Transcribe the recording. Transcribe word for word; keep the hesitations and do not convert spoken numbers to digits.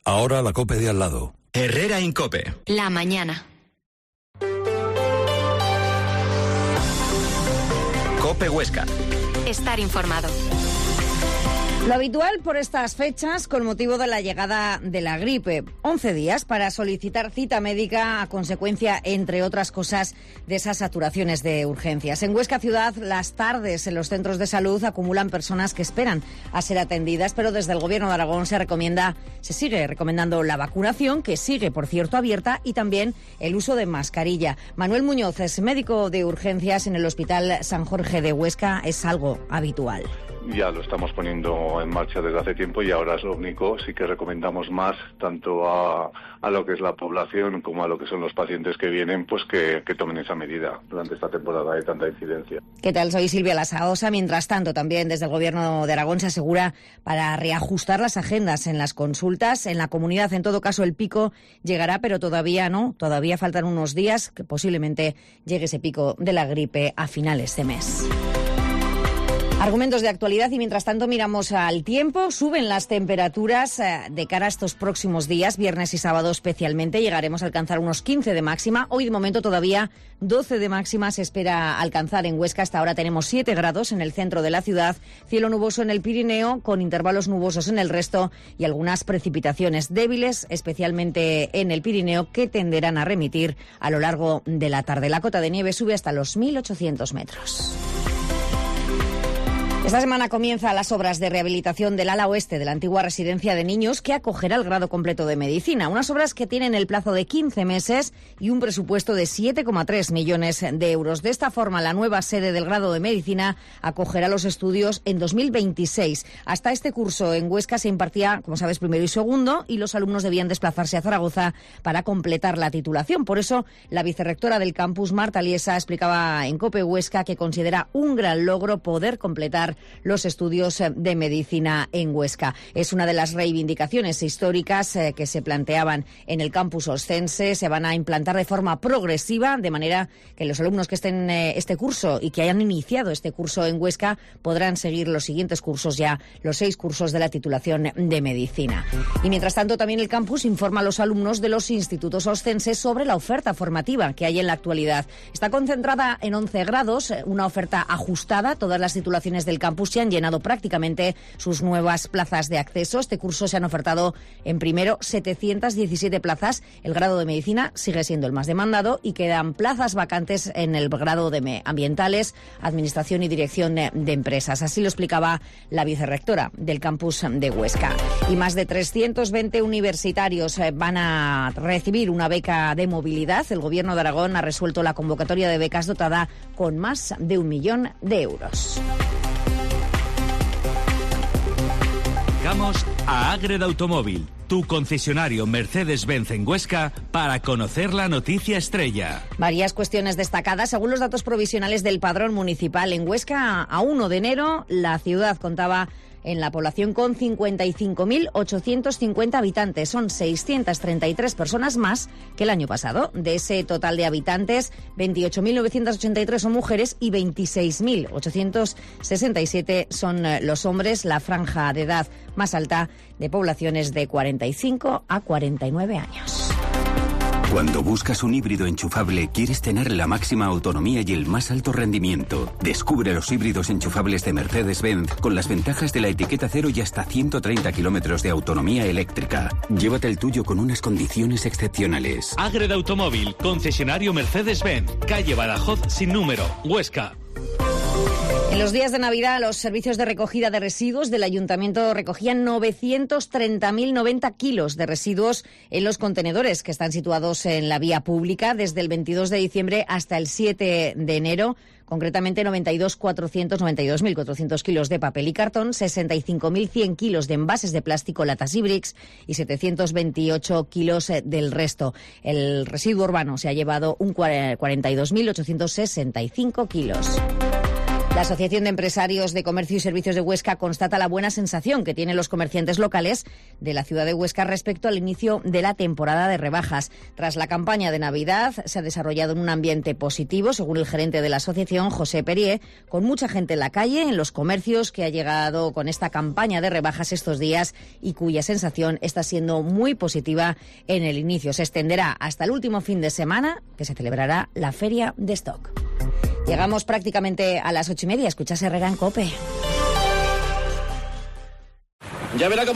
Ahora la COPE de al lado. Herrera Incope. La mañana. COPE Huesca. Estar informado. Lo habitual por estas fechas con motivo de la llegada de la gripe. once días para solicitar cita médica a consecuencia, entre otras cosas, de esas saturaciones de urgencias. En Huesca Ciudad, las tardes en los centros de salud acumulan personas que esperan a ser atendidas, pero desde el Gobierno de Aragón se recomienda, se sigue recomendando la vacunación, que sigue, por cierto, abierta, y también el uso de mascarilla. Manuel Muñoz es médico de urgencias en el Hospital San Jorge de Huesca. Es algo habitual. Ya lo estamos poniendo en marcha desde hace tiempo y ahora es lo único. Sí que recomendamos más tanto a, a lo que es la población como a lo que son los pacientes que vienen, pues que, que tomen esa medida durante esta temporada de tanta incidencia. ¿Qué tal? Soy Silvia Lasaosa. Mientras tanto, también desde el Gobierno de Aragón se asegura para reajustar las agendas en las consultas. En la comunidad, en todo caso, el pico llegará, pero todavía no. Todavía faltan unos días que posiblemente llegue ese pico de la gripe a finales de mes. Argumentos de actualidad y mientras tanto miramos al tiempo. Suben las temperaturas eh, de cara a estos próximos días, viernes y sábado especialmente. Llegaremos a alcanzar unos quince de máxima. Hoy de momento todavía doce de máxima se espera alcanzar en Huesca. Hasta ahora tenemos siete grados en el centro de la ciudad. Cielo nuboso en el Pirineo con intervalos nubosos en el resto y algunas precipitaciones débiles, especialmente en el Pirineo, que tenderán a remitir a lo largo de la tarde. La cota de nieve sube hasta los mil ochocientos metros. Esta semana comienzan las obras de rehabilitación del ala oeste de la antigua residencia de niños que acogerá el grado completo de medicina. Unas obras que tienen el plazo de quince meses y un presupuesto de siete coma tres millones de euros. De esta forma, la nueva sede del grado de medicina acogerá los estudios en dos mil veintiséis. Hasta este curso en Huesca se impartía, como sabes, primero y segundo, y los alumnos debían desplazarse a Zaragoza para completar la titulación. Por eso, la vicerrectora del campus, Marta Liesa, explicaba en COPE Huesca que considera un gran logro poder completar los estudios de medicina en Huesca. Es una de las reivindicaciones históricas eh, que se planteaban en el campus oscense. Se van a implantar de forma progresiva, de manera que los alumnos que estén eh, este curso y que hayan iniciado este curso en Huesca podrán seguir los siguientes cursos, ya los seis cursos de la titulación de medicina. Y mientras tanto, también el campus informa a los alumnos de los institutos oscenses sobre la oferta formativa que hay en la actualidad. Está concentrada en once grados, una oferta ajustada. Todas las titulaciones del campus se han llenado prácticamente sus nuevas plazas de acceso. Este curso se han ofertado en primero setecientas diecisiete plazas. El grado de medicina sigue siendo el más demandado y quedan plazas vacantes en el grado de ambientales, administración y dirección de, de empresas. Así lo explicaba la vicerrectora del campus de Huesca. Y más de trescientos veinte universitarios van a recibir una beca de movilidad. El Gobierno de Aragón ha resuelto la convocatoria de becas dotada con más de un millón de euros. Llegamos a Ágreda Automóvil, tu concesionario Mercedes-Benz en Huesca, para conocer la noticia estrella. Varias cuestiones destacadas. Según los datos provisionales del padrón municipal en Huesca, a primero de enero, la ciudad contaba en la población con cincuenta y cinco mil ochocientos cincuenta habitantes. Son seiscientas treinta y tres personas más que el año pasado. De ese total de habitantes, veintiocho mil novecientos ochenta y tres son mujeres y veintiséis mil ochocientos sesenta y siete son los hombres. La franja de edad más alta de poblaciones de cuarenta y cinco a cuarenta y nueve años. Cuando buscas un híbrido enchufable, quieres tener la máxima autonomía y el más alto rendimiento. Descubre los híbridos enchufables de Mercedes-Benz con las ventajas de la etiqueta cero y hasta ciento treinta kilómetros de autonomía eléctrica. Llévate el tuyo con unas condiciones excepcionales. Ágreda Automóvil, concesionario Mercedes-Benz, calle Badajoz sin número, Huesca. En los días de Navidad, los servicios de recogida de residuos del Ayuntamiento recogían novecientos treinta mil noventa kilos de residuos en los contenedores que están situados en la vía pública desde el veintidós de diciembre hasta el siete de enero. Concretamente, noventa y dos mil cuatrocientos kilos de papel y cartón, sesenta y cinco mil cien kilos de envases de plástico, latas y bricks y setecientos veintiocho kilos del resto. El residuo urbano se ha llevado un cuarenta y dos mil ochocientos sesenta y cinco kilos. La Asociación de Empresarios de Comercio y Servicios de Huesca constata la buena sensación que tienen los comerciantes locales de la ciudad de Huesca respecto al inicio de la temporada de rebajas. Tras la campaña de Navidad, se ha desarrollado en un ambiente positivo, según el gerente de la asociación, José Perier, con mucha gente en la calle, en los comercios, que ha llegado con esta campaña de rebajas estos días y cuya sensación está siendo muy positiva en el inicio. Se extenderá hasta el último fin de semana, que se celebrará la Feria de Stock. Llegamos prácticamente a las ocho y media. Escuchas Herrera en COPE. Ya verá cómo